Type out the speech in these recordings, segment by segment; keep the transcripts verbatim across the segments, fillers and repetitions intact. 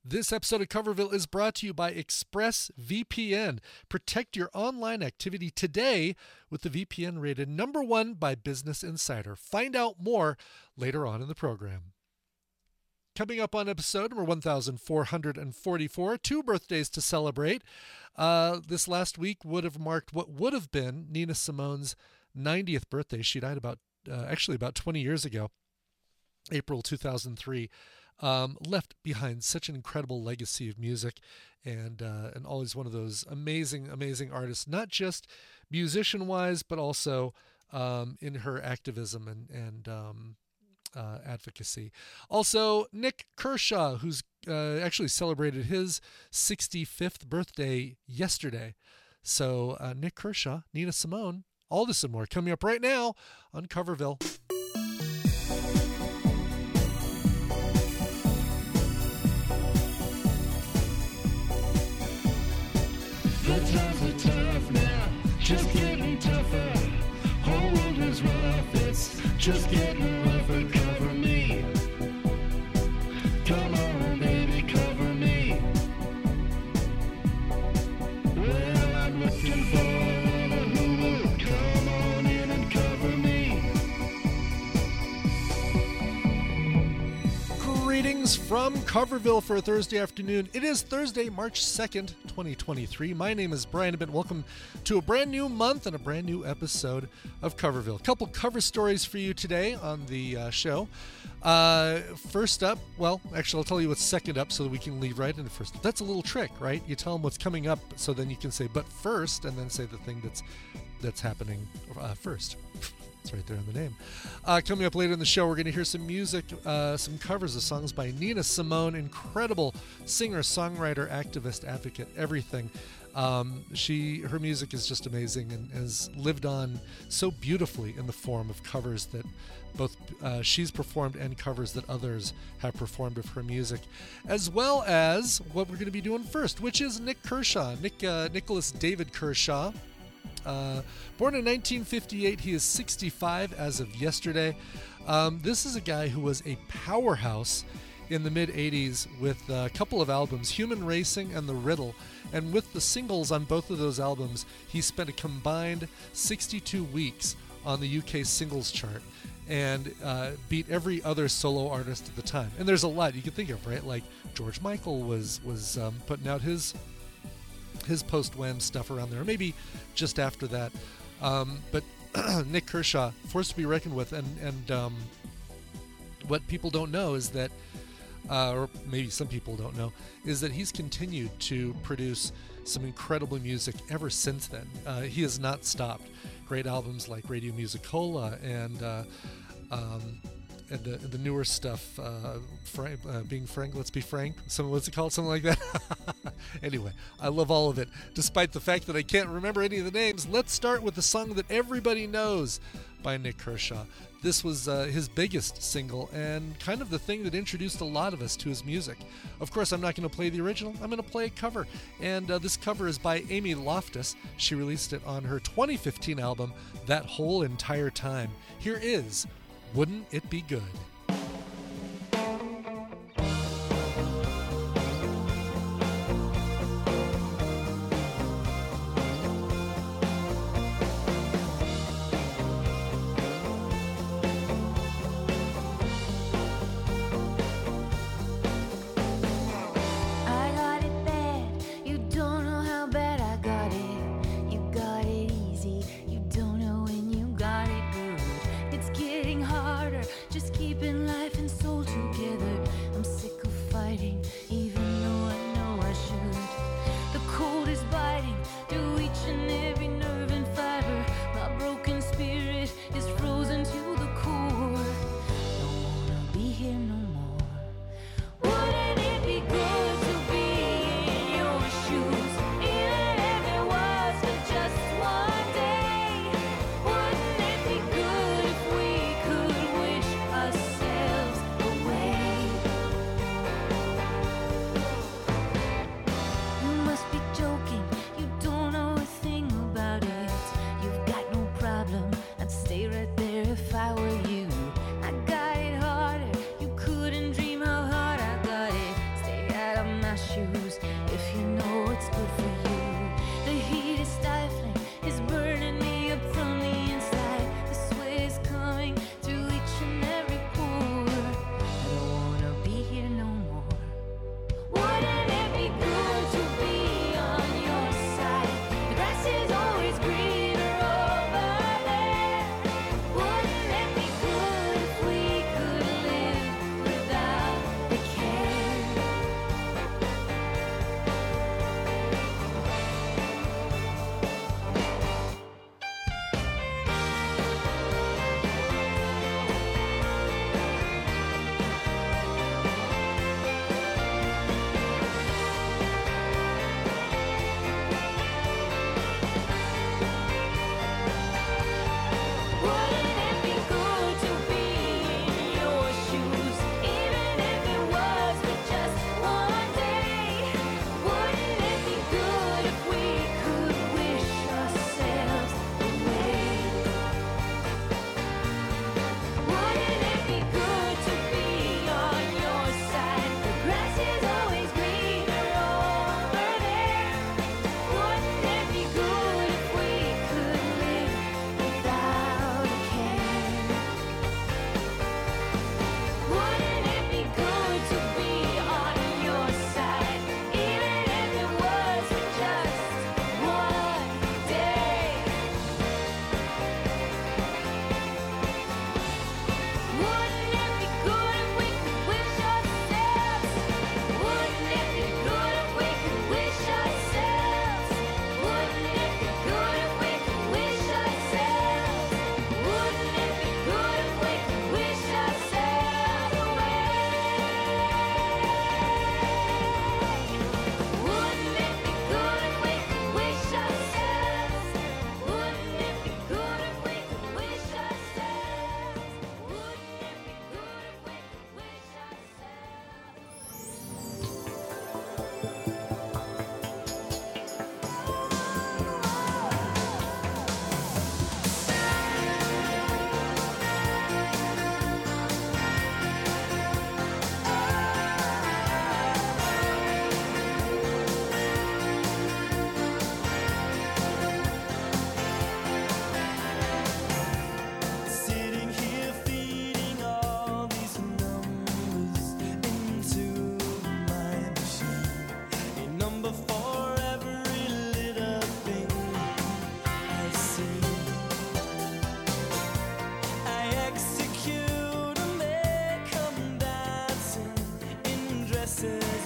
This episode of Coverville is brought to you by ExpressVPN. Protect your online activity today with the V P N rated number one by Business Insider. Find out more later on in the program. Coming up on episode number one thousand four hundred forty-four, two birthdays to celebrate. Uh, this last week would have marked what would have been Nina Simone's ninetieth birthday. She died about, uh, actually about twenty years ago, April two thousand three. Um, left behind such an incredible legacy of music, and uh, and always one of those amazing, amazing artists, not just musician-wise, but also um, in her activism and and um, uh, advocacy. Also, Nik Kershaw, who's uh, actually celebrated his sixty-fifth birthday yesterday. So uh, Nik Kershaw, Nina Simone, all this and more coming up right now on Coverville. The times are tough now, just getting tougher. Whole world is rough, it's just getting rougher. Cover me, come on baby, cover me. Well, I'm looking for one who will come on in and cover me. Greetings from Coverville for a Thursday afternoon. It is Thursday, March second, twenty twenty-three. My name is Brian Abbott. Welcome to a brand new month and a brand new episode of Coverville. A couple cover stories for you today on the uh, show. Uh, first up, well, actually, I'll tell you what's second up so that we can lead right into first. That's a little trick, right? You tell them what's coming up so then you can say, but first, and then say the thing that's that's happening uh, first. It's right there in the name. Uh, coming up later in the show, we're going to hear some music, uh, some covers of songs by Nina Simone, incredible singer, songwriter, activist, advocate, everything. Um, she, her music is just amazing and has lived on so beautifully in the form of covers that both uh, she's performed and covers that others have performed of her music, as well as what we're going to be doing first, which is Nik Kershaw, Nick, uh, Nicholas David Kershaw. Uh, born in nineteen fifty-eight, he is sixty-five as of yesterday. Um, this is a guy who was a powerhouse in the mid-eighties with a couple of albums, Human Racing and The Riddle. And with the singles on both of those albums, he spent a combined sixty-two weeks on the U K singles chart and uh, beat every other solo artist at the time. And there's a lot you can think of, right? Like George Michael was, was um, putting out his... his post-Wham stuff around there, maybe just after that. Um, but Nik Kershaw, forced to be reckoned with, and and um, what people don't know is that, uh, or maybe some people don't know, is that he's continued to produce some incredible music ever since then. Uh, he has not stopped. Great albums like Radio Musicola and uh, um, and the, the newer stuff, uh, Frank, uh, being Frank, let's be frank, some, what's it called, something like that. Anyway, I love all of it, despite the fact that I can't remember any of the names. Let's start with the song that everybody knows by Nik Kershaw. This was uh, his biggest single and kind of the thing that introduced a lot of us to his music. Of course, I'm not going to play the original. I'm going to play a cover, and uh, this cover is by Amy Loftus. She released it on her twenty fifteen album, That Whole Entire Time. Here is Wouldn't It Be Good? Keeping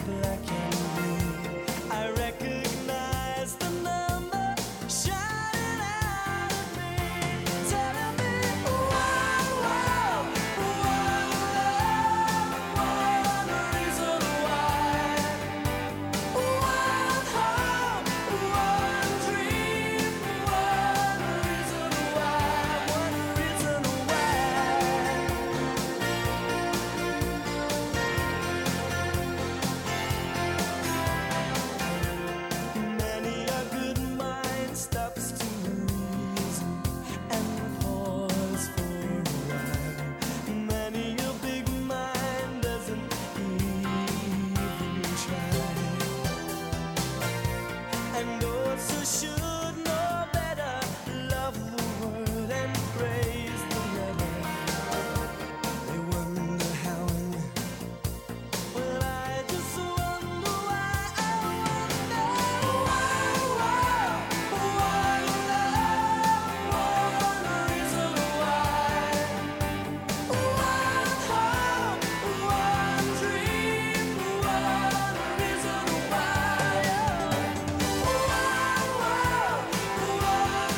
black and blue. I recognize the number shining out at me, telling me, wow, wow, one love, one reason why, one hope, one dream, one reason why, one reason why. Many a good mind stops to reason and pause for a while. Many a big mind doesn't even try. And those who should know better love the word and praise the letter. They wonder how and well, I just wonder why. I wonder why, why, one love, one reason why, one hope, one dream, one reason why, one world, one love,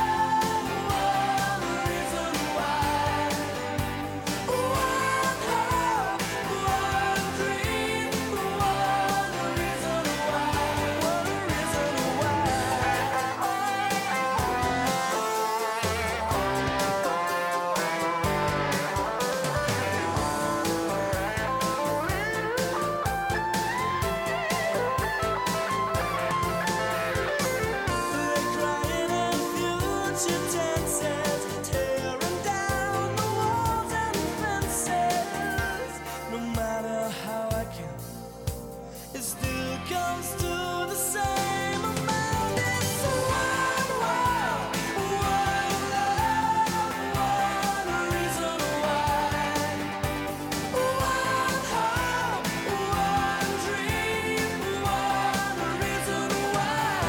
one reason why, one hope, one dream, one reason why, one reason why. They're crying in future tenses, tearing down the walls and fences. No matter how I count, it still comes to the same amount. It's one world, one love, one reason why, one hope, one dream, one reason why,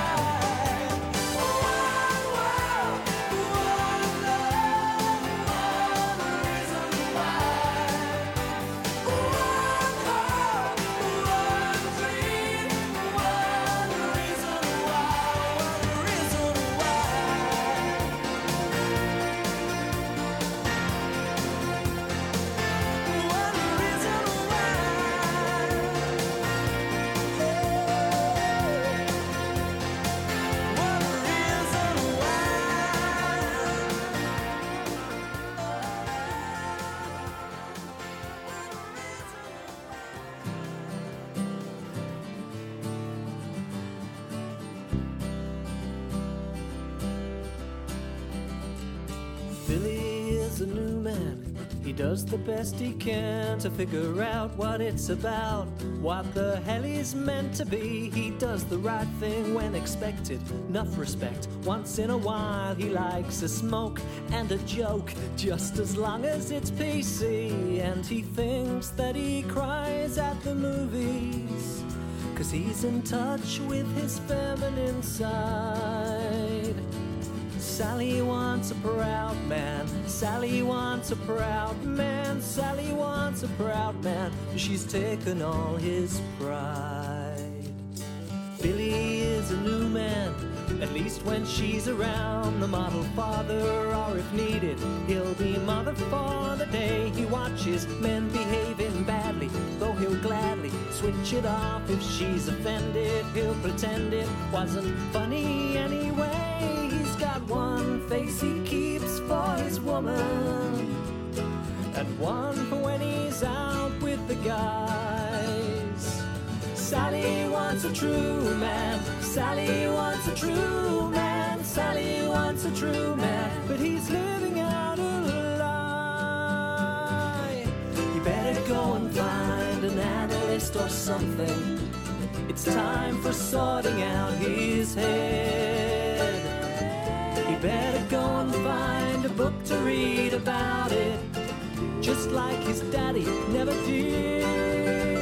one world, one love, one reason why, one hope, one dream, one reason why, one reason Billy is a new man. He does the best he can to figure out what it's about, what the hell he's meant to be. He does the right thing when expected, enough respect. Once in a while he likes a smoke and a joke, just as long as it's P C. And he thinks that he cries at the movies, 'cause he's in touch with his feminine side. Sally wants a proud man. Sally wants a proud man. Sally wants a proud man. She's taken all his pride. Billy is a new man, at least when she's around. The model father, or if needed, he'll be mother for the day. He watches men behaving badly, though he'll gladly switch it off if she's offended. He'll pretend it wasn't funny anyway. He's got one face he keeps for his woman, and one for when he's out with the guys. Sally wants a true man. Sally wants a true man. Sally wants a true man, but he's living out a lie. You better go and find an analyst or something. It's time for sorting out his head. He better go and find a book to read about it, just like his daddy never did.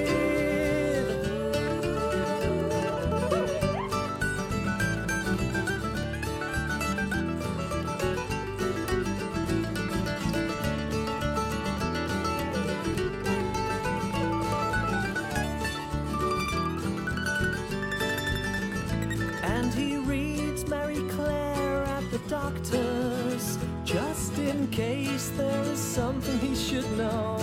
doctors, just in case there is something he should know.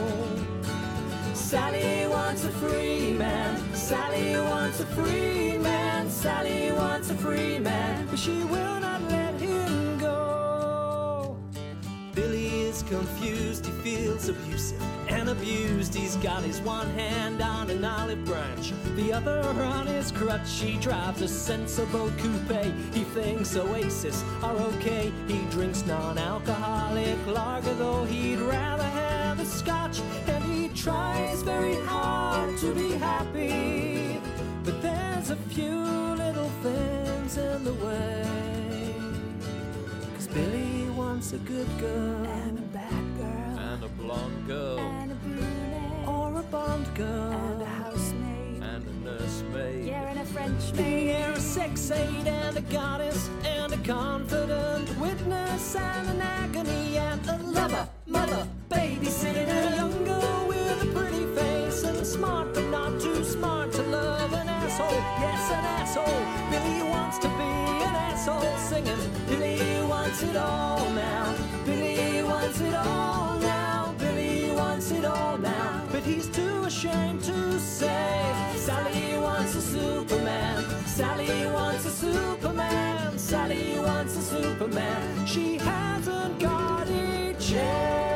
Sally wants a free man, Sally wants a free man, Sally wants a free man, but she will not let him go. Billy is confused, he feels abusive and abused. He's got his one hand on an olive branch, the other on his crutch. He drives a sensible coupe, he thinks Oasis are okay. He drinks non-alcoholic lager, though he'd rather have a scotch. And he tries very hard to be happy, but there's a few little things in the way. 'Cause Billy wants a good girl, and a bad girl, and a blonde girl, and a brunette, or a Bond girl, and a housemaid, and a nursemaid, yeah, and a French maid, yeah, a sex aid, and a goddess, and a confident witness, and an agony, and a lover, mother, babysitter, a young girl with a pretty face, and smart but not too smart to love an asshole. Yes, an asshole. Billy wants to be an asshole singing. Billy wants it all now. Billy wants it all now. Billy wants it all now. But he's too ashamed to say. Sally wants a Superman. Sally wants a Superman. Sally wants a Superman. She hasn't got a chance.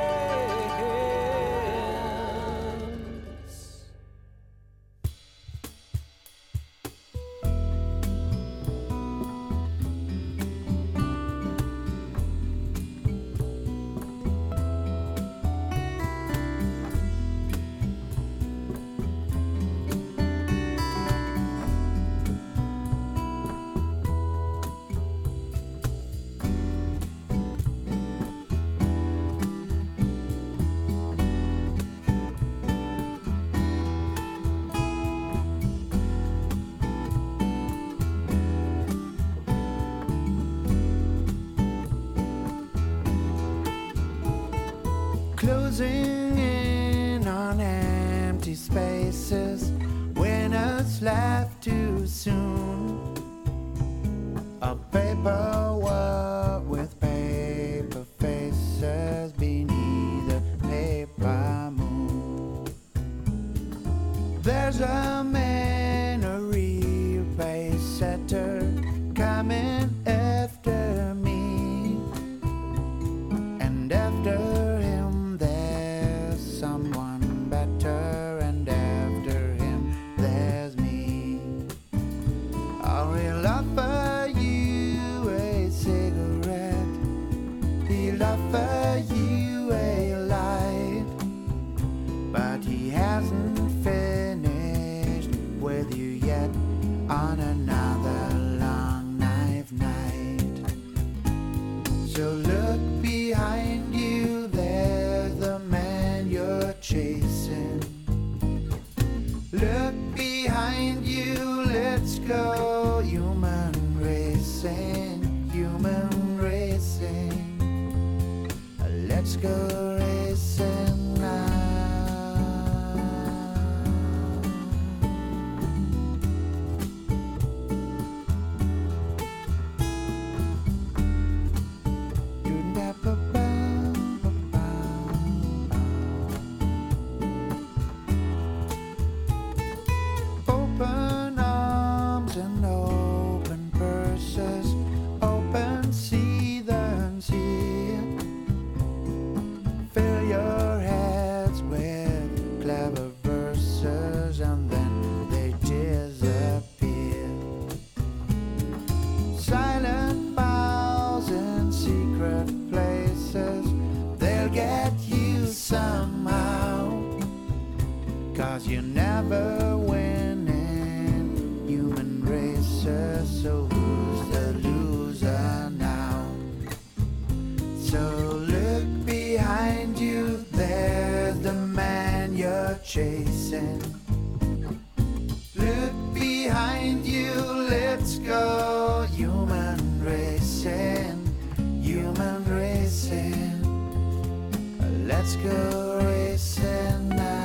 Closing in on empty spaces when it's left too soon. A paper world with paper faces beneath the paper moon. There's a man, a real pace setter, coming after me, and after him there's someone better, and after him there's me. I will offer you a cigarette, he'll offer you a light, but he hasn't finished with you yet on another long knife night. So look behind you, there's the man you're chasing. Look behind you, let's go. Human racing, human racing. Let's go racing now. Open arms and open purses, open sea then sea. Fill your heads with clever verses and then they disappear. Silent bows in secret places, they'll get you somehow, 'cause you never win in human races. So who's the loser now? So look behind you, there's the man you're chasing. Look behind you, let's go. Human racing, human racing. Let's go racing now.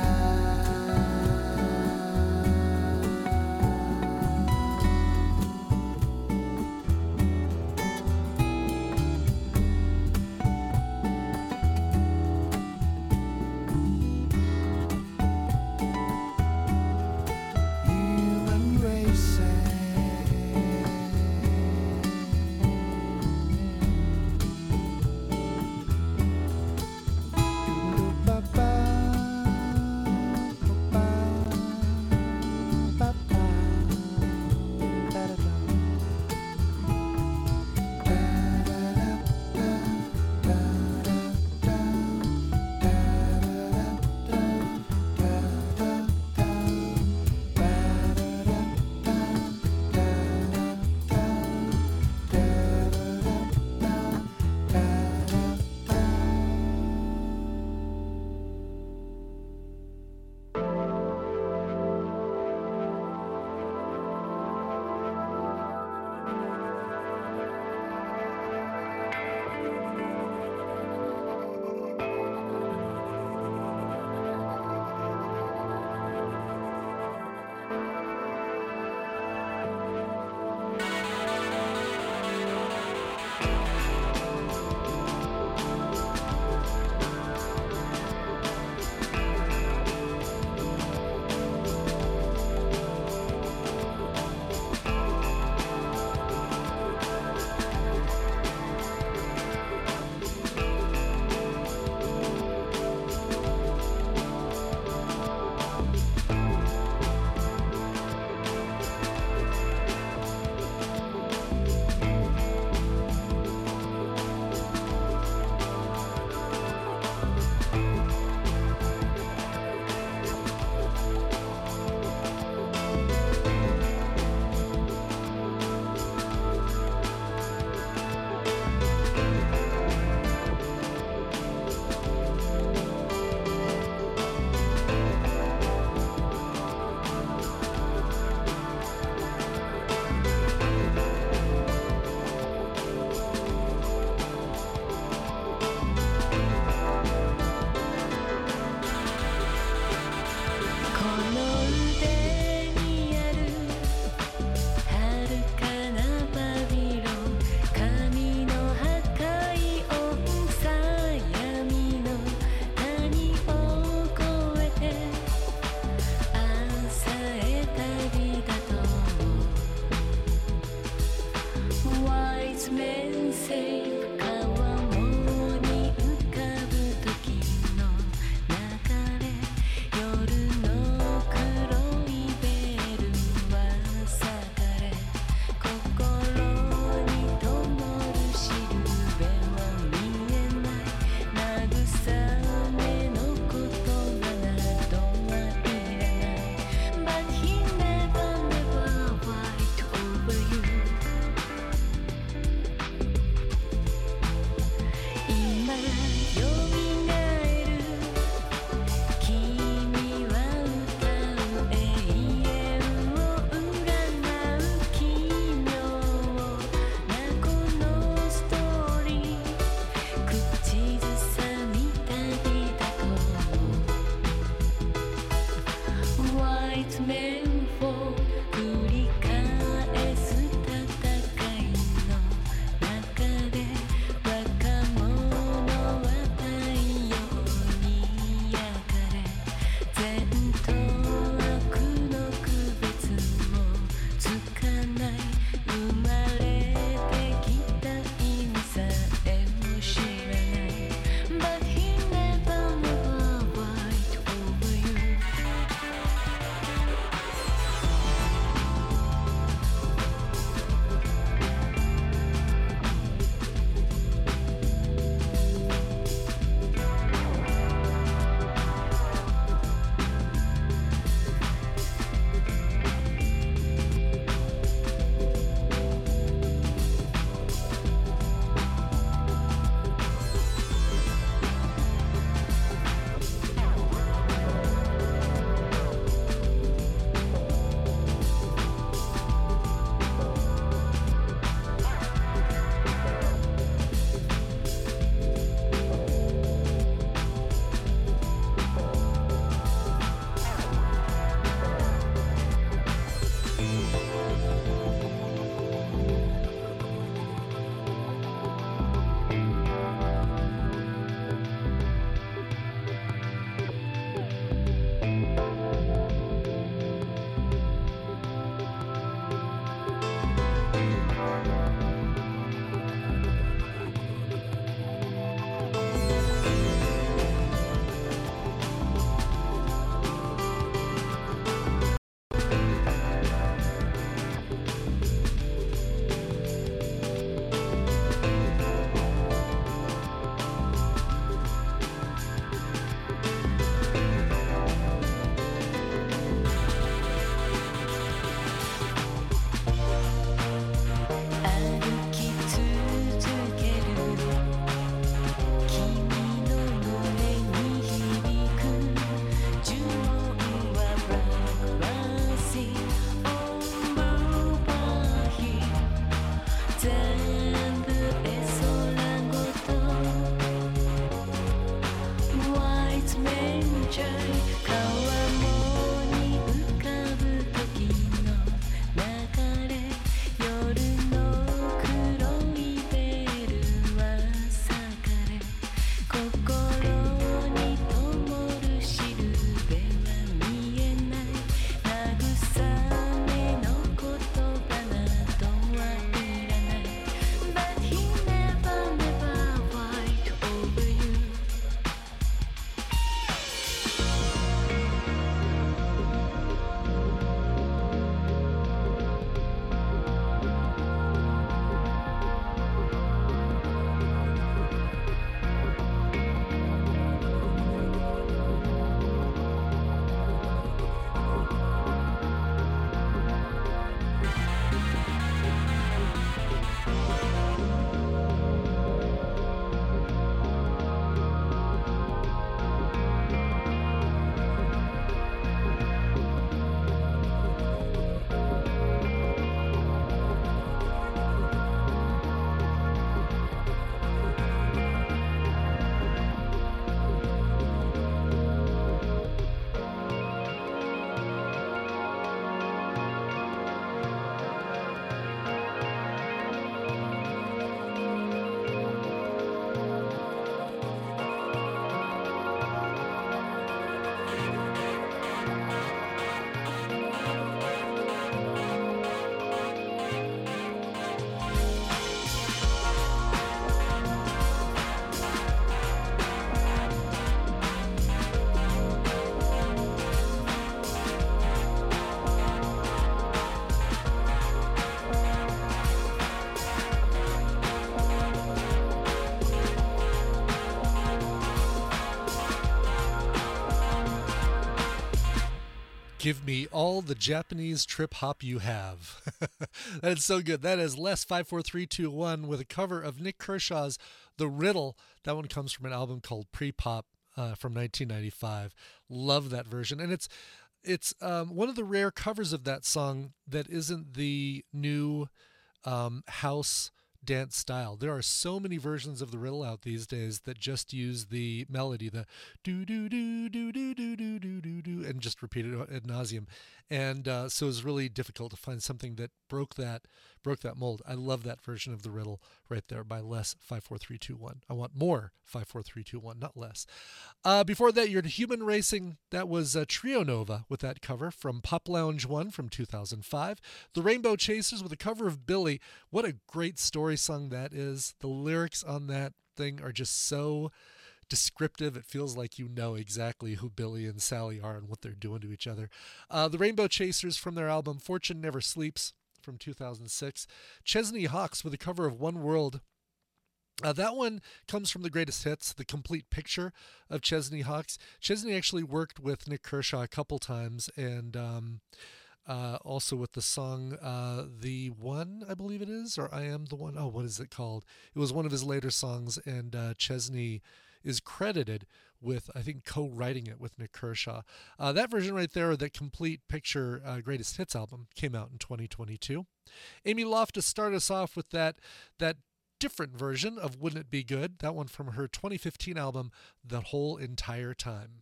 Give me all the Japanese trip hop you have. That is so good. That is Les five four three two one with a cover of Nick Kershaw's The Riddle. That one comes from an album called Pre-Pop uh, from nineteen ninety-five. Love that version. And it's it's um, one of the rare covers of that song that isn't the new um, house dance style. There are so many versions of The Riddle out these days that just use the melody, the do do do do do do do do do do, and just repeat it ad nauseum. And uh, so it's really difficult to find something that broke that broke that mold. I love that version of The Riddle right there by Les five four three two one. I want more five four three two one, not less. Uh, before that, you're Human Racing. That was uh, Trio Nova with that cover from Pop Lounge one from two thousand five. The Rainbow Chasers with a cover of Billy. What a great story song that is. The lyrics on that thing are just so descriptive. It feels like you know exactly who Billy and Sally are and what they're doing to each other. Uh, the Rainbow Chasers from their album Fortune Never Sleeps from two thousand six. Chesney Hawks with a cover of One World. Uh, that one comes from the greatest hits, the complete picture of Chesney Hawks. Chesney actually worked with Nick Kershaw a couple times, and um, uh, also with the song uh, The One, I believe it is, or I Am the One. Oh, what is it called? It was one of his later songs, and uh, Chesney is credited with, I think, co-writing it with Nick Kershaw. Uh, that version right there, that complete picture uh, greatest hits album, came out in twenty twenty-two. Amy Loftus started us off with that that different version of Wouldn't It Be Good, that one from her twenty fifteen album, The Whole Entire Time.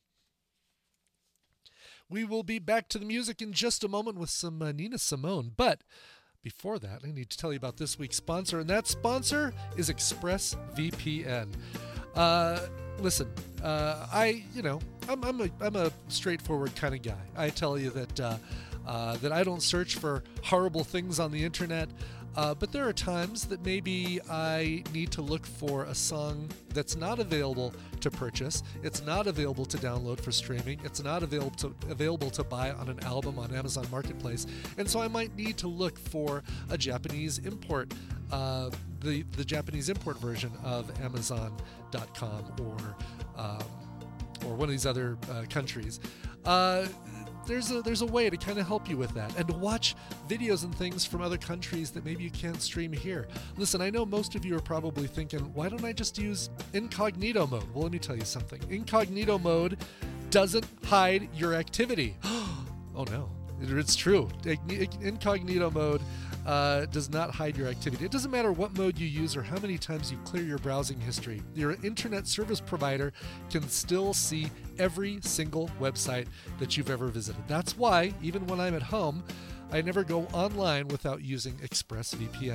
We will be back to the music in just a moment with some uh, Nina Simone, but before that, I need to tell you about this week's sponsor, and that sponsor is ExpressVPN. Uh, listen, uh, I, you know, I'm, I'm a, I'm a straightforward kind of guy. I tell you that, uh, uh, that I don't search for horrible things on the internet. Uh, but there are times that maybe I need to look for a song that's not available to purchase. It's not available to download for streaming. It's not available to, available to buy on an album on Amazon Marketplace. And so I might need to look for a Japanese import, uh, the, the Japanese import version of Amazon dot com or, um, or one of these other uh, countries. Uh, There's a there's a way to kind of help you with that, and to watch videos and things from other countries that maybe you can't stream here. Listen, I know most of you are probably thinking, why don't I just use incognito mode? Well, let me tell you something. Incognito mode doesn't hide your activity. Oh no, it's true. Incognito mode uh, does not hide your activity. It doesn't matter what mode you use or how many times you clear your browsing history. Your internet service provider can still see every single website that you've ever visited. That's why, even when I'm at home, I never go online without using ExpressVPN.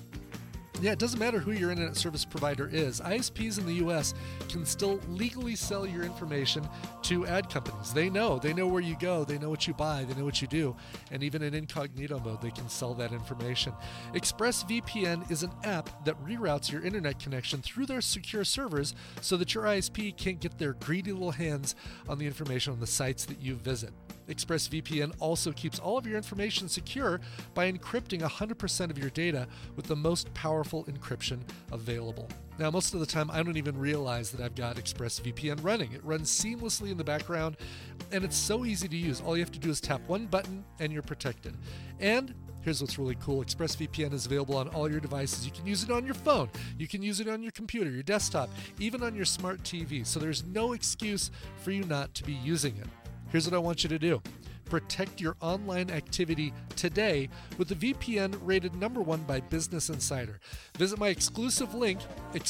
Yeah, it doesn't matter who your internet service provider is. I S Ps in the U S can still legally sell your information to ad companies. They know. They know where you go. They know what you buy. They know what you do. And even in incognito mode, they can sell that information. ExpressVPN is an app that reroutes your internet connection through their secure servers so that your I S P can't get their greedy little hands on the information on the sites that you visit. ExpressVPN also keeps all of your information secure by encrypting one hundred percent of your data with the most powerful encryption available. Now, most of the time, I don't even realize that I've got ExpressVPN running. It runs seamlessly in the background, and it's so easy to use. All you have to do is tap one button, and you're protected. And here's what's really cool. ExpressVPN is available on all your devices. You can use it on your phone. You can use it on your computer, your desktop, even on your smart T V. So there's no excuse for you not to be using it. Here's what I want you to do. Protect your online activity today with the V P N rated number one by Business Insider. Visit my exclusive link,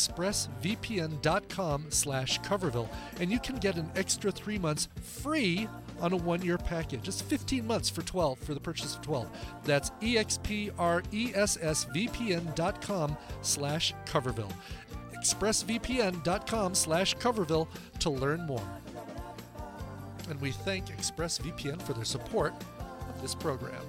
expressvpn.com slash Coverville, and you can get an extra three months free on a one-year package. It's fifteen months for twelve for the purchase of twelve. That's expressvpn.com slash Coverville. expressvpn.com slash Coverville to learn more. And we thank ExpressVPN for their support of this program.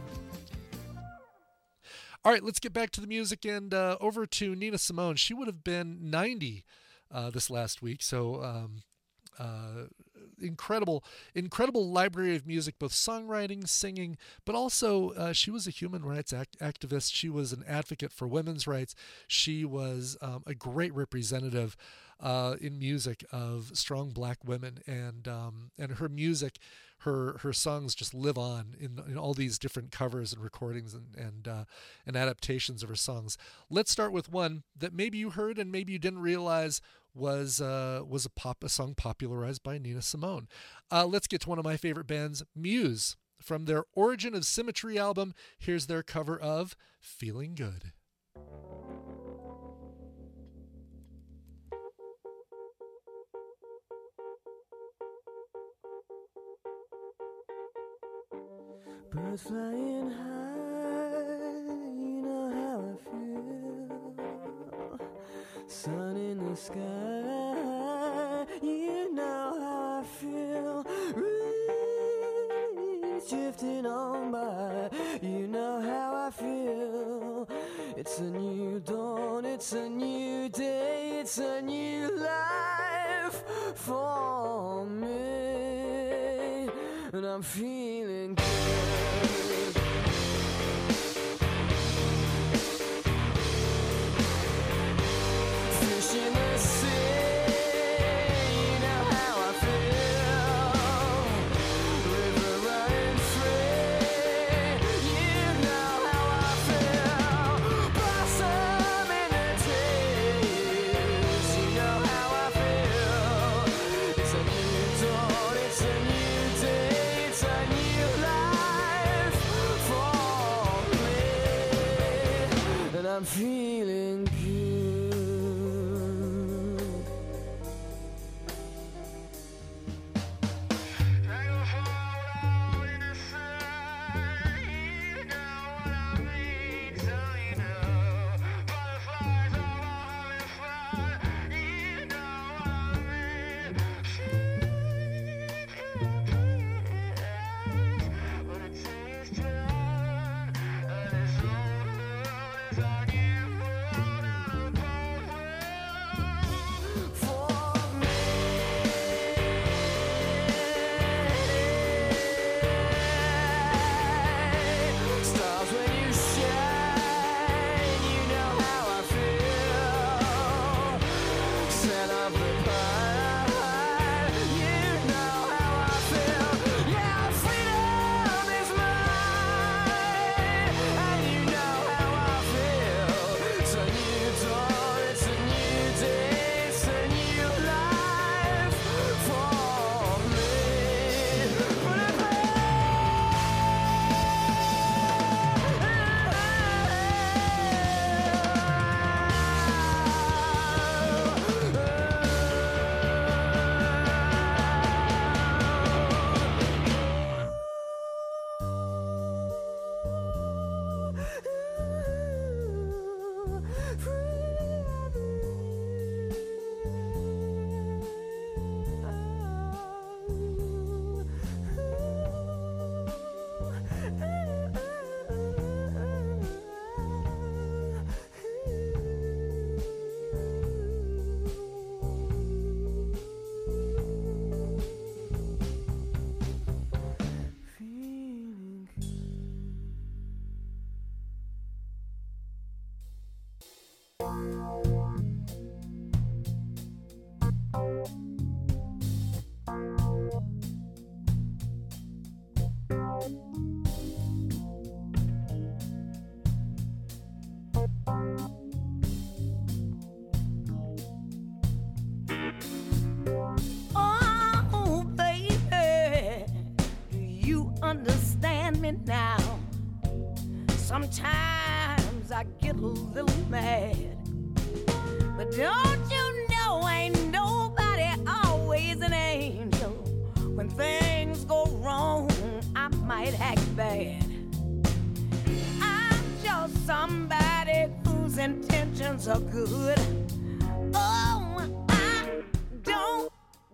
All right, let's get back to the music and uh, over to Nina Simone. She would have been ninety uh, this last week, so um, uh, incredible, incredible library of music, both songwriting, singing, but also uh, she was a human rights act- activist. She was an advocate for women's rights. She was um, a great representative uh, in music of strong black women, and um, and her music, her her songs just live on in, in all these different covers and recordings and and uh, and adaptations of her songs. Let's start with one that maybe you heard and maybe you didn't realize was uh, was a pop a song popularized by Nina Simone. Uh, let's get to one of my favorite bands, Muse, from their Origin of Symmetry album. Here's their cover of "Feeling Good." Birds flying high, you know how I feel. Sun in the sky, you know how I feel. Breeze drifting on by, you know how I feel. It's a new dawn, it's a new day, it's a new life for me, and I'm feeling good. Fish in the sea, you know how I feel. River running free, you know how I feel. Blossom in the trees, you know how I feel. It's a new dawn, it's a new day, it's a new life for me, and I'm feeling good. understand me now. Sometimes I get a little mad, but don't you know ain't nobody always an angel. When things go wrong, I might act bad. I'm just somebody whose intentions are good. Oh, I don't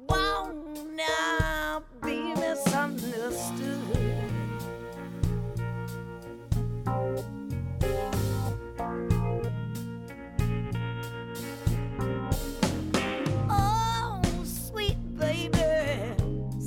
wanna be misunderstood. Oh, sweet baby,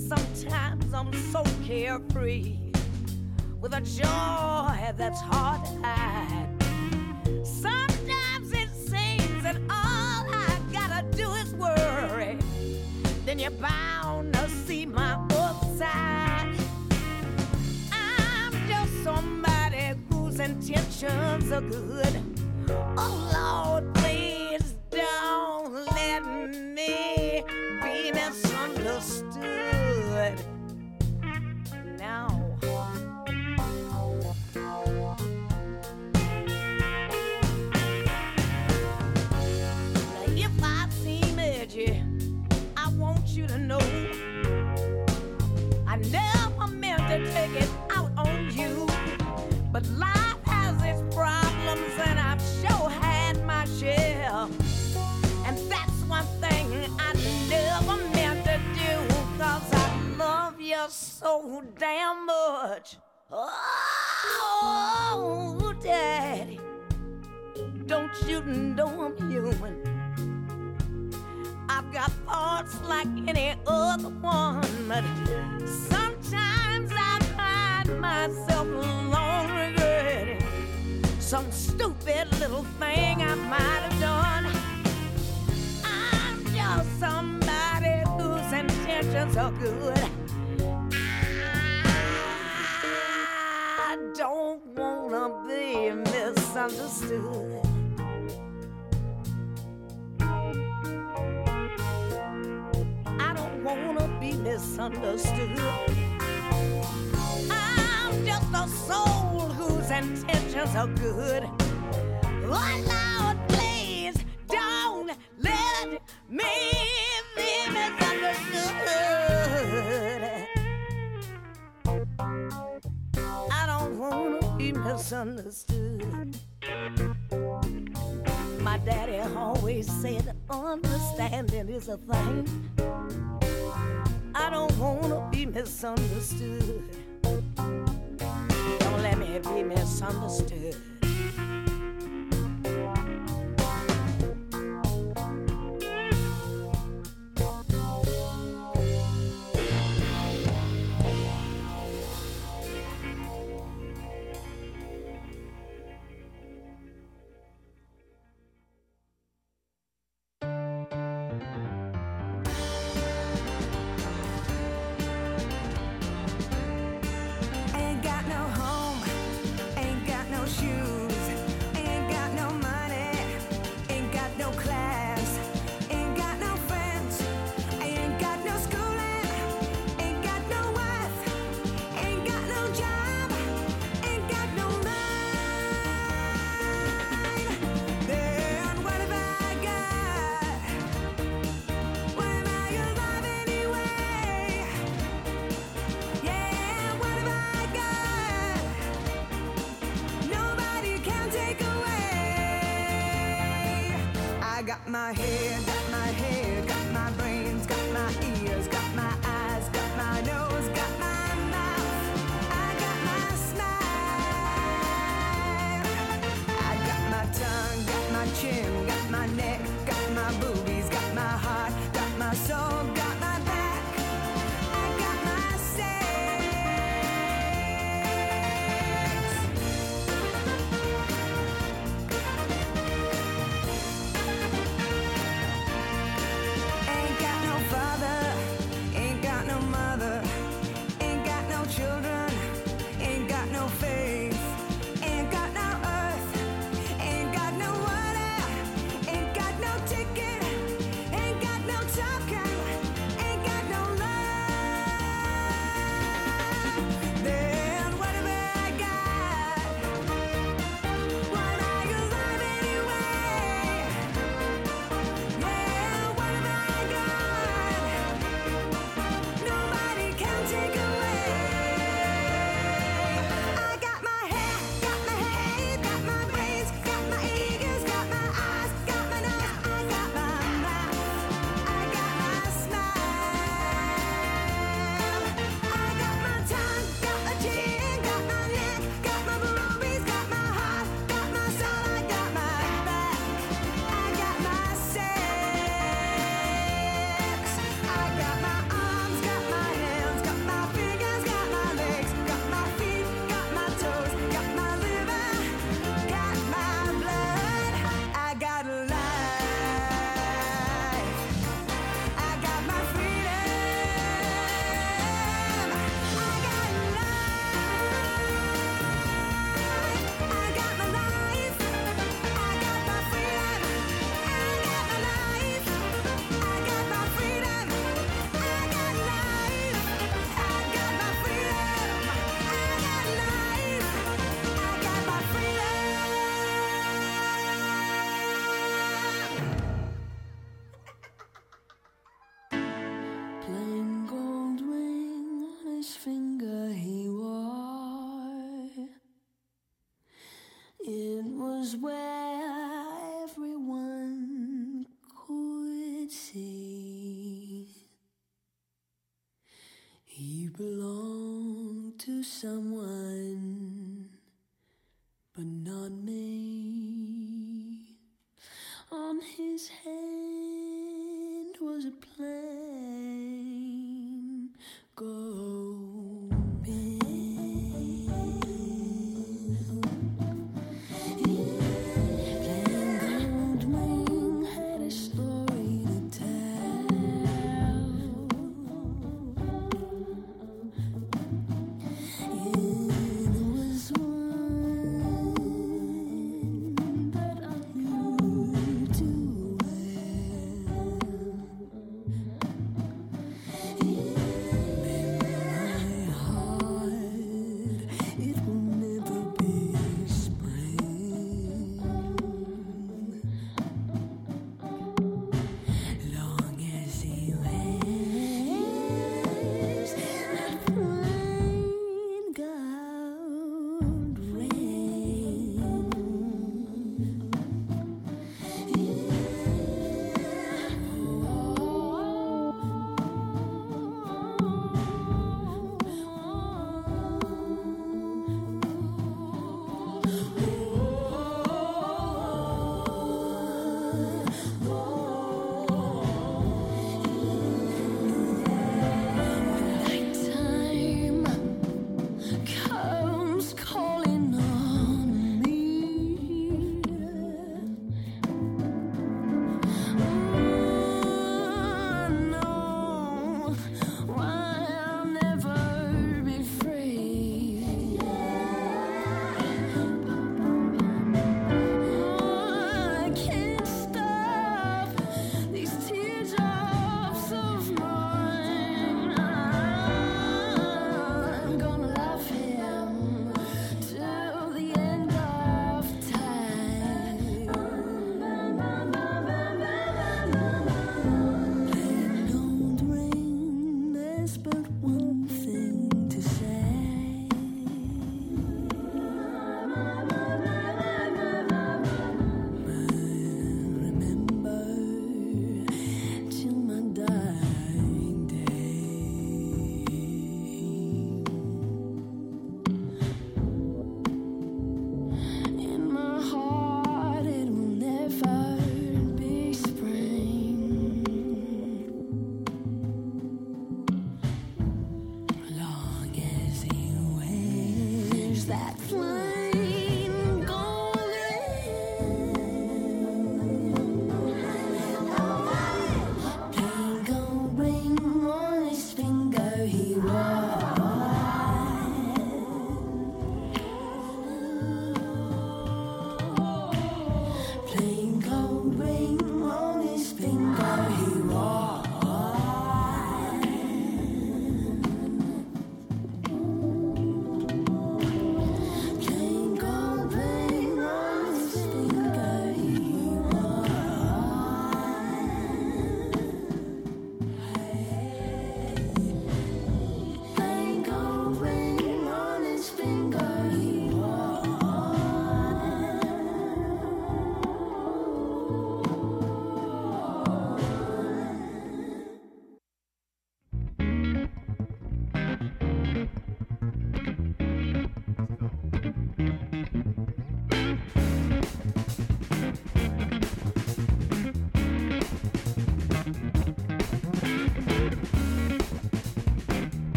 carefree with a joy that's hard to hide. Sometimes it seems that all I gotta do is worry. Then you're bound to see my other side. I'm just somebody whose intentions are good. Oh Lord, please don't let me be misunderstood. Now, now if I seem edgy, I want you to know I never meant to take it out on you. But life has its problems and I've sure had my share. And that's one thing I never meant to do, 'cause I love you so damn much. Oh, Daddy, don't you know I'm human? I've got thoughts like any other one, but sometimes I find myself alone regretting some stupid little thing I might have done. I'm just somebody whose intentions are good. I don't wanna be misunderstood. I don't wanna be misunderstood. I'm just a soul whose intentions are good. Oh Lord, please don't let me be misunderstood. I don't wanna be misunderstood. My daddy always said understanding is a thing. I don't wanna be misunderstood. Don't let me be misunderstood. Ain't got no home, ain't got no shoes, ain't got no money, ain't got no class, ain't got no friends, ain't got no schooling, ain't got no wife, ain't got no job, ain't got no mind. Then what have I got? What am I alive anyway? Yeah, what have I got? Nobody can take away. I got my head, got my head, got my brains, got my ears, got my eyes, got my nose, got my mouth. I got my smile. I got my tongue, got my chin, got my neck, got my boobies, got my heart, got my soul, got my back. I got my sex. Ain't got no father, ain't got no mother, ain't got no children, ain't got no faith, ain't got no earth, ain't got no water, ain't got no was where everyone could see he belonged to someone, but not me. On his hand was a plain gold pin. Plain gold ring had a story to tell. It was one that I knew too well. In my heart, it will never be spring. Long as he wears that plain gold ring. Nighttime comes calling on me. Oh, no, I'll never be free. I can't stop these teardrops of mine. I'm gonna love him till the end of time. Plain gold ring, there's but one thing to say. Remember till my dying day. In my heart, it will never be spring. Long as he wears that plain gold ring. Plain gold ring on his finger he wore. Plain gold ring on his finger he wore. Plain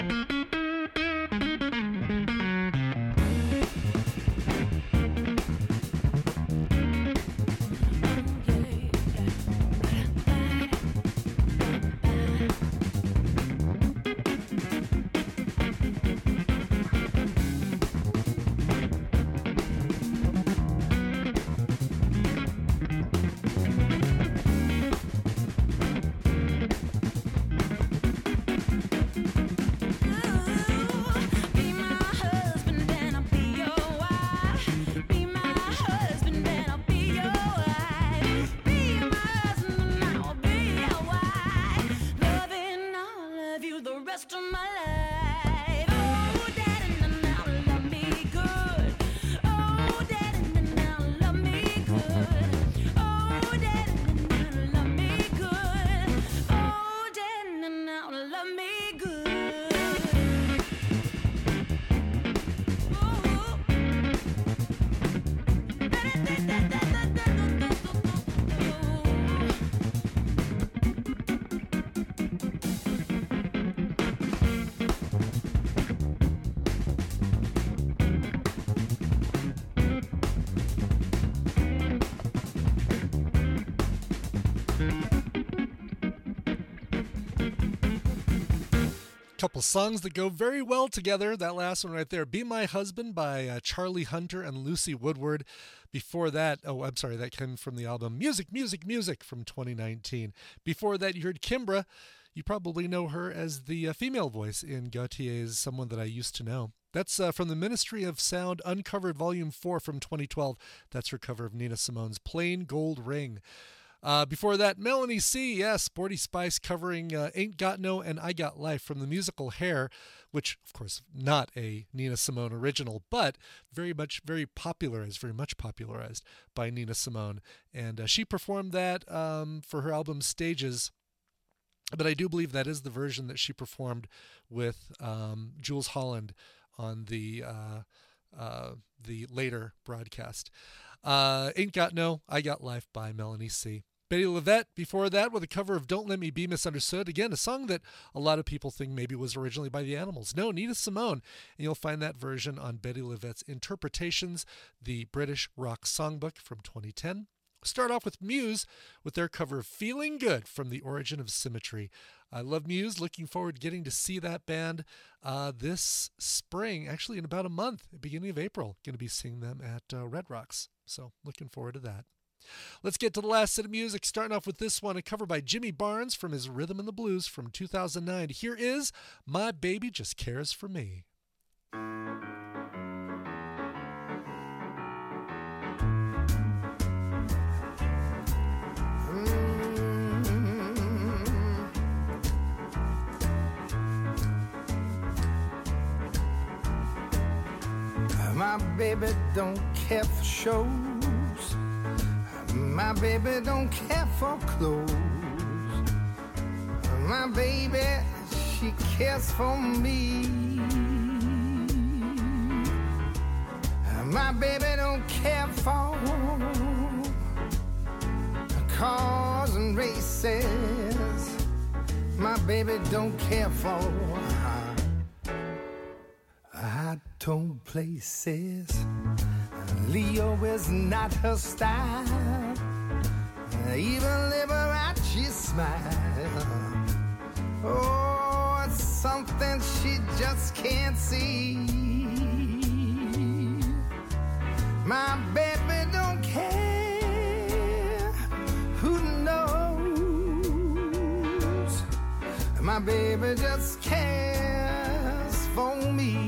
Couple songs that go very well together. That last one right there, Be My Husband by uh, Charlie Hunter and Lucy Woodward. Before that, oh, I'm sorry, that came from the album Music, Music, Music from twenty nineteen. Before that, you heard Kimbra. You probably know her as the uh, female voice in Gautier's Someone That I Used to Know. That's uh, from the Ministry of Sound Uncovered Volume four from twenty twelve. That's her cover of Nina Simone's Plain Gold Ring. Uh, before that, Melanie C, yes, Sporty Spice covering uh, Ain't Got No and I Got Life from the musical Hair, which, of course, not a Nina Simone original, but very much, very popularized, very much popularized by Nina Simone. And uh, she performed that um, for her album Stages, but I do believe that is the version that she performed with um, Jools Holland on the uh, uh, the later broadcast. Uh, Ain't Got No, I Got Life by Melanie C. Betty LaVette before that with a cover of Don't Let Me Be Misunderstood. Again, a song that a lot of people think maybe was originally by the Animals. No, Nina Simone. And you'll find that version on Betty LaVette's Interpretations, the British rock songbook from twenty ten. Start off with Muse with their cover of Feeling Good from The Origin of Symmetry. I love Muse. Looking forward to getting to see that band uh, this spring, actually in about a month, beginning of April. Going to be seeing them at uh, Red Rocks. So looking forward to that. Let's get to the last set of music, starting off with this one, a cover by Jimmy Barnes from his Rhythm and the Blues from two thousand nine. Here is My Baby Just Cares for Me. My baby don't care for shows. My baby don't care for clothes. My baby, she cares for me. My baby don't care for cars and races. My baby don't care for high-tone places. Leo is not her style. Even Liberace smile. Oh, it's something she just can't see. My baby don't care who knows. My baby just cares for me.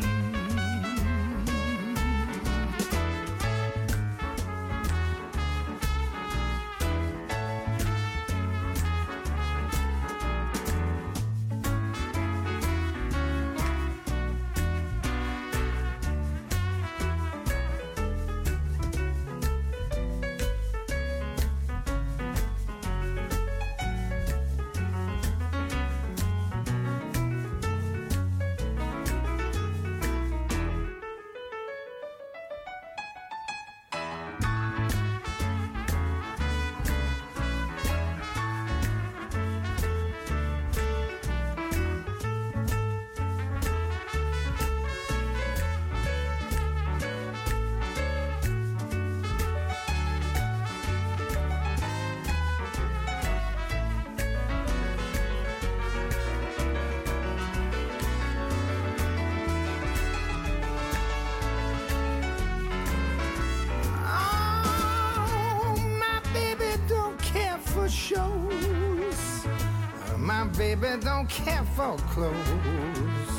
My baby don't care for clothes.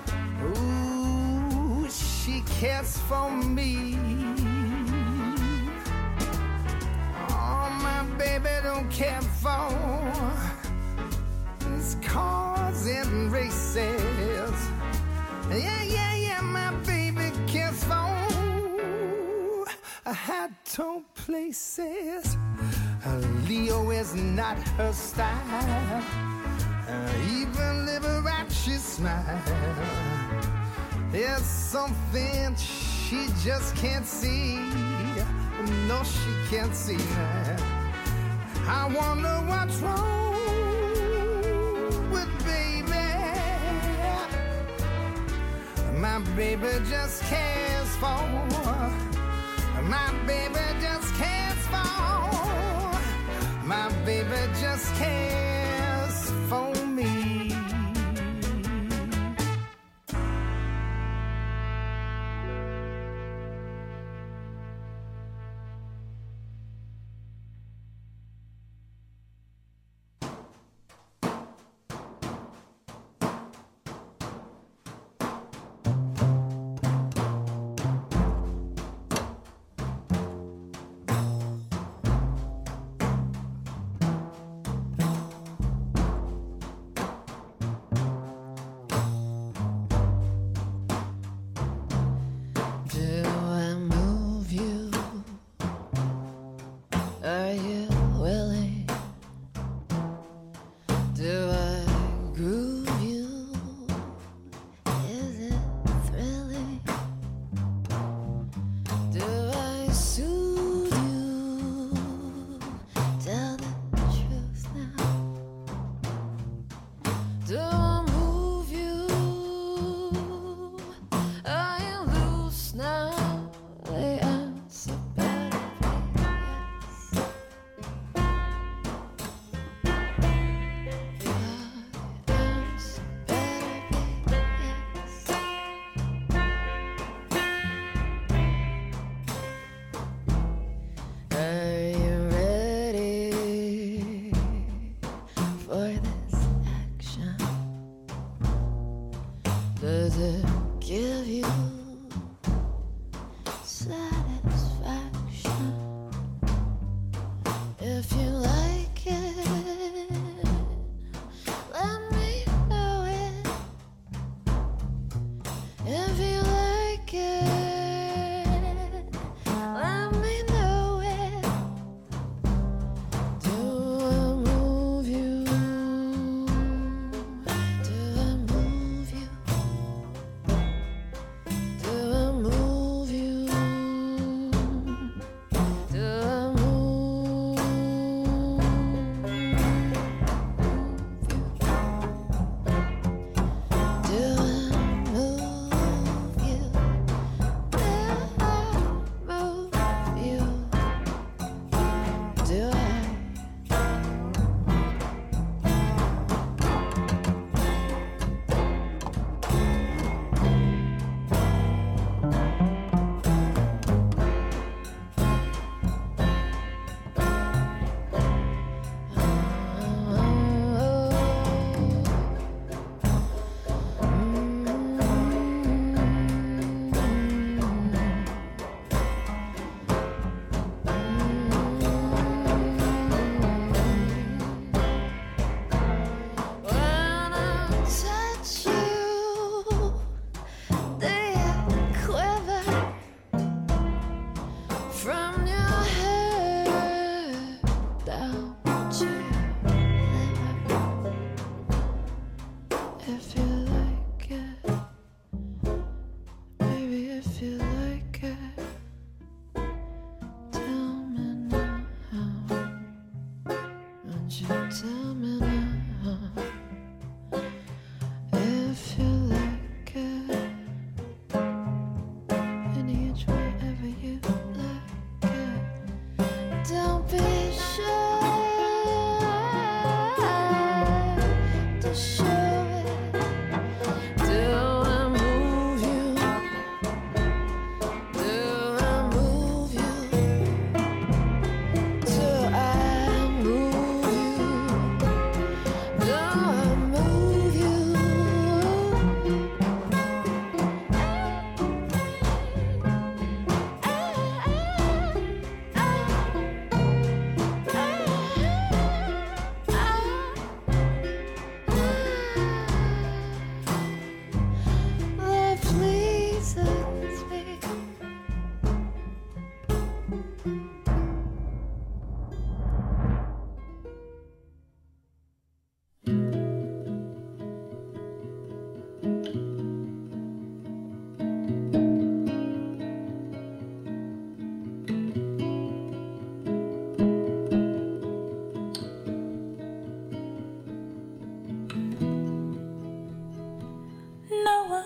Ooh, she cares for me. Oh, my baby don't care for these cars and races. Yeah, yeah, yeah, my baby cares for high-tone places. Uh, Leo is not her style. Uh, even Liberace smile. There's something she just can't see. No, she can't see that. I wonder what's wrong with baby. My baby just cares for. My baby just cares for. My baby just cares for me.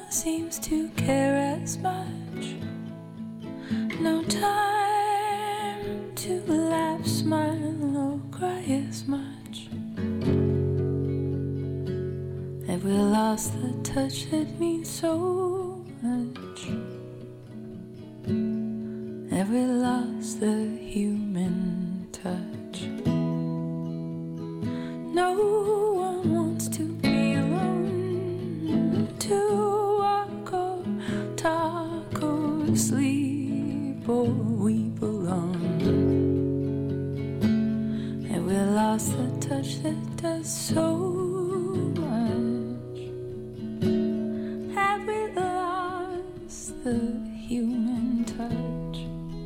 seems to care as much. No time to laugh, smile, or cry as much. Have we lost the touch that means so much? Have we lost the human touch? No one wants to be alone, to walk or talk or sleep or weep alone. Have we lost the touch that does so much? Have we lost the human touch?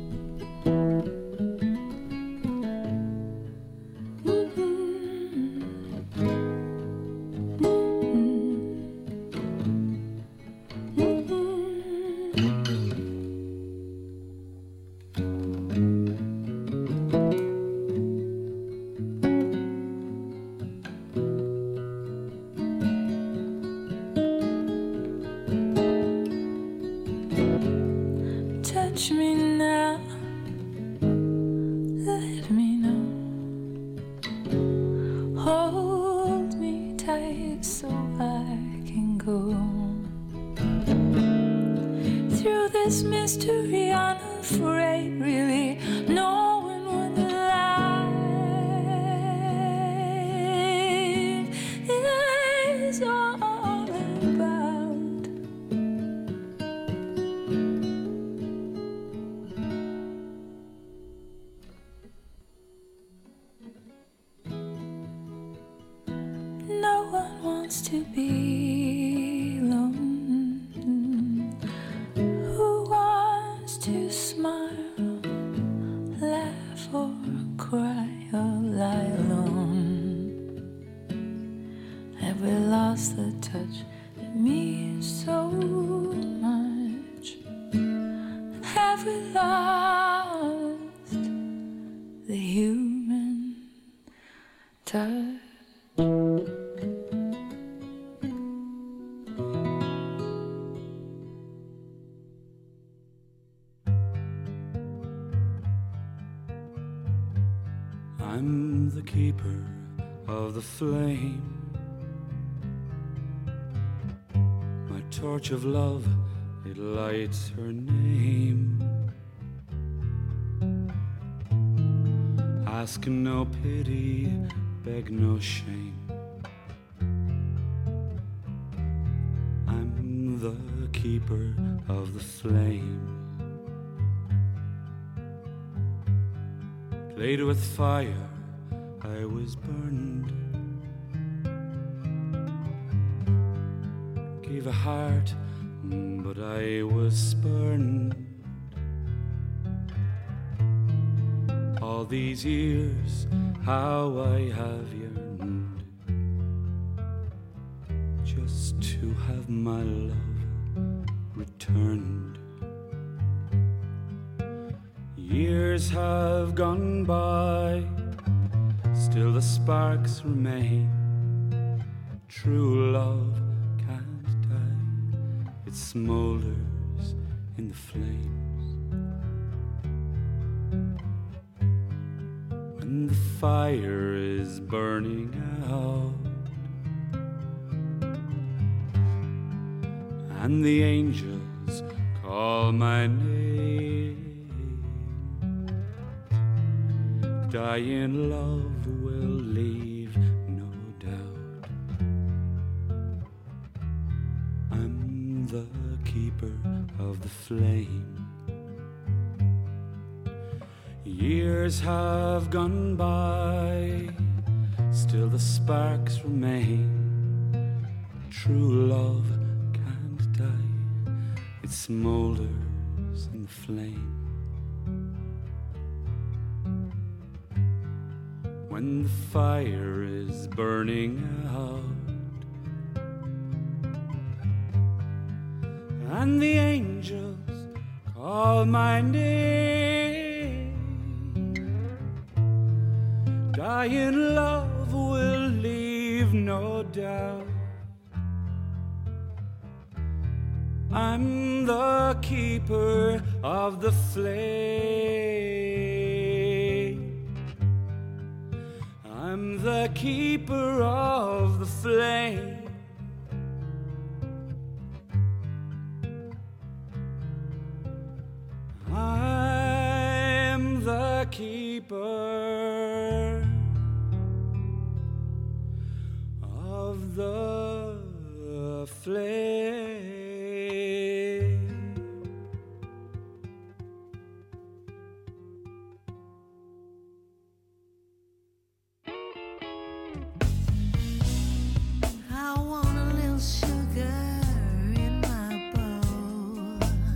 Touch me now, let me know. Hold me tight so I can go through this mystery unafraid, really knowing what life is all about. No one wants to be alone. Who wants to smile, laugh or cry or lie alone? Have we lost the touch that means so much? Have we lost the human touch? I'm the keeper of the flame, my torch of love, it lights her name. Ask no pity, beg no shame. I'm the keeper of the flame. Played with fire, I was burned. Gave a heart, but I was spurned. All these years, how I have yearned just to have my love returned. Years have gone by, still the sparks remain. True love can't die, it smolders in the flames. When the fire is burning out and the angels call my name, dying love will leave no doubt. I'm the keeper of the flame. Years have gone by, still the sparks remain. True love can't die, it smolders in the flame. When the fire is burning out and the angels call my name, dying love will leave no doubt. I'm the keeper of the flame. I'm the keeper of the flame. I'm the keeper of the flame. I want a little sugar in my bowl.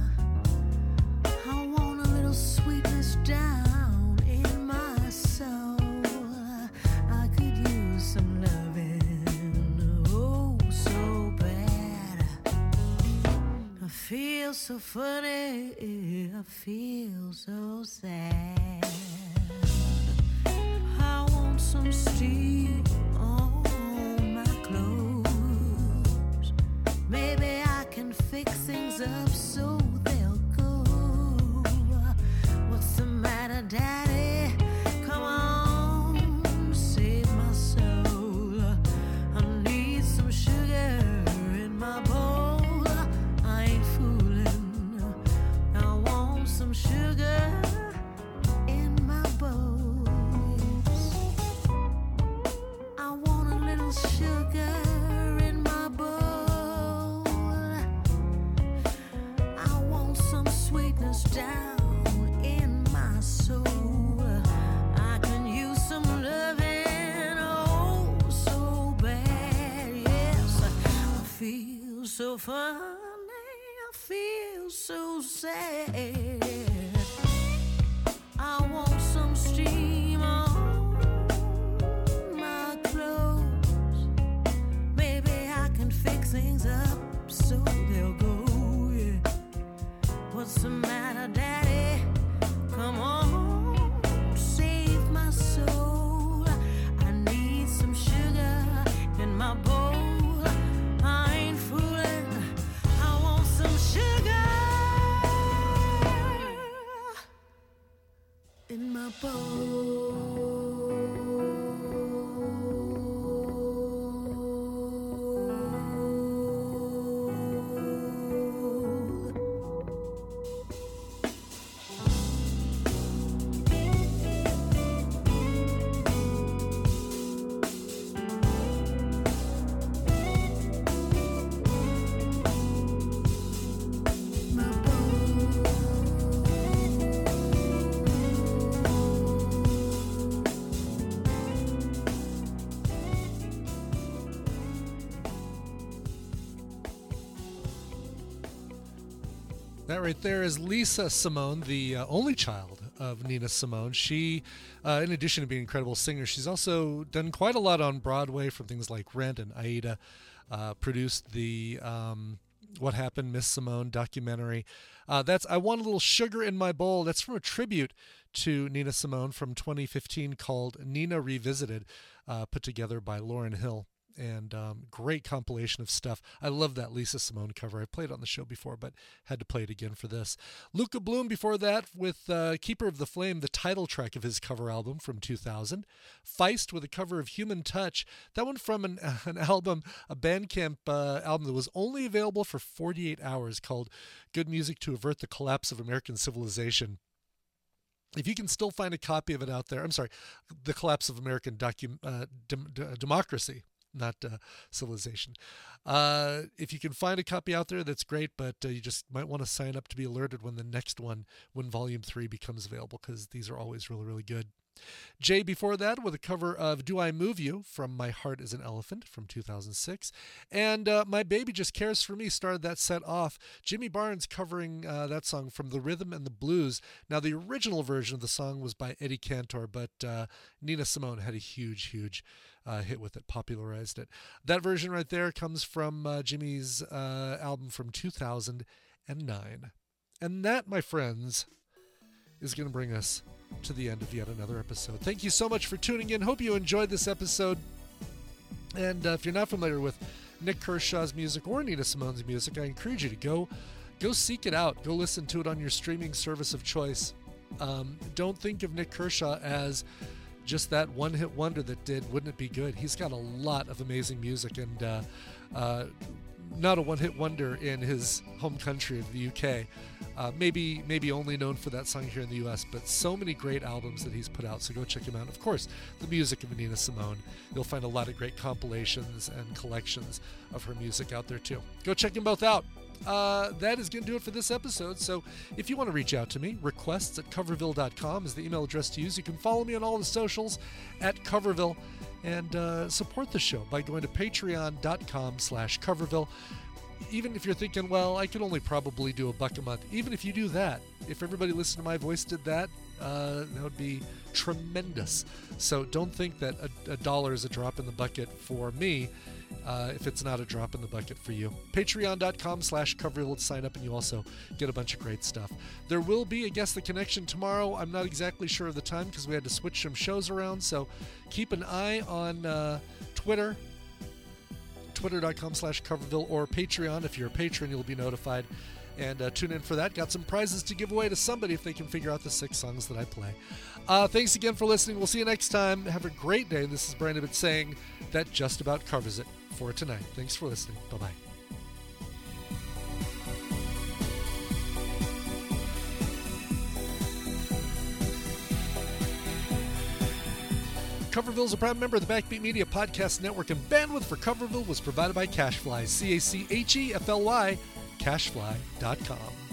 I want a little sweetness down in my soul. I could use some loving, oh, so bad. I feel so funny, I feel so sad. I want some steam on my clothes. Maybe I can fix things up so they'll go. What's the matter, Daddy? Come on, save my soul. I need some sugar in my bowl. I ain't fooling. I want some sugar in my bowl. I want a little sugar in my bowl. I want some sweetness down in my soul. I can use some loving, oh, so bad. Yes, I feel so funny, I feel so sad. I want some steam on my clothes. Maybe I can fix things up so they'll go. Yeah. What's the matter, Daddy? Come on, save my soul. I need some sugar in my bowl. I ain't fooling. I want some sugar in my bowl. My That right there is Lisa Simone, the uh, only child of Nina Simone. She, uh, in addition to being an incredible singer, she's also done quite a lot on Broadway from things like Rent and Aida. Uh, produced the um, What Happened, Miss Simone documentary. Uh, that's I Want a Little Sugar in My Bowl. That's from a tribute to Nina Simone from twenty fifteen called Nina Revisited, uh, put together by Lauryn Hill. And um, great compilation of stuff. I love that Lisa Simone cover. I played it on the show before, but had to play it again for this. Luca Bloom before that with uh, Keeper of the Flame, the title track of his cover album from two thousand. Feist with a cover of Human Touch. That one from an, an album, a Bandcamp uh, album that was only available for forty-eight hours called Good Music to Avert the Collapse of American Civilization. If you can still find a copy of it out there, I'm sorry, The Collapse of American docu- uh, dem- d- Democracy. Not uh, civilization. Uh, if you can find a copy out there, that's great, but uh, you just might want to sign up to be alerted when the next one, when Volume three becomes available, because these are always really, really good. Jay before that with a cover of Do I Move You from My Heart is an Elephant from two thousand six. And uh, My Baby Just Cares for Me started that set off. Jimmy Barnes covering uh, that song from The Rhythm and the Blues. Now, the original version of the song was by Eddie Cantor, but uh, Nina Simone had a huge, huge uh, hit with it, popularized it. That version right there comes from uh, Jimmy's uh, album from two thousand nine. And that, my friends, is going to bring us to the end of yet another episode. Thank you so much for tuning in. Hope you enjoyed this episode. And uh, if you're not familiar with Nick Kershaw's music or Nina Simone's music, I encourage you to go go seek it out. Go listen to it on your streaming service of choice. Um, don't think of Nick Kershaw as just that one-hit wonder that did Wouldn't It Be Good. He's got a lot of amazing music, and uh, uh, not a one-hit wonder in his home country of the U K. Uh, maybe maybe only known for that song here in the U S, but so many great albums that he's put out, so go check him out. Of course, the music of Nina Simone. You'll find a lot of great compilations and collections of her music out there too. Go check them both out. Uh, that is going to do it for this episode. So if you want to reach out to me, requests at coverville dot com is the email address to use. You can follow me on all the socials at Coverville, and uh, support the show by going to patreon dot com slash Coverville. Even if you're thinking, well, I could only probably do a buck a month. Even if you do that, if everybody listening to my voice did that, uh, that would be tremendous. So don't think that a, a dollar is a drop in the bucket for me uh, if it's not a drop in the bucket for you. patreon dot com slash Coverville to sign up, and you also get a bunch of great stuff. There will be a Guess the Connection tomorrow. I'm not exactly sure of the time because we had to switch some shows around, so keep an eye on uh, Twitter. twitter dot com slash Coverville, or Patreon. If you're a patron, you'll be notified. And uh, tune in for that. Got some prizes to give away to somebody if they can figure out the six songs that I play. Uh, thanks again for listening. We'll see you next time. Have a great day. This is Brandon Ibbott saying that just about covers it for tonight. Thanks for listening. Bye-bye. Coverville is a proud member of the Backbeat Media Podcast Network, and bandwidth for Coverville was provided by Cachefly, C A C H E F L Y, cachefly dot com.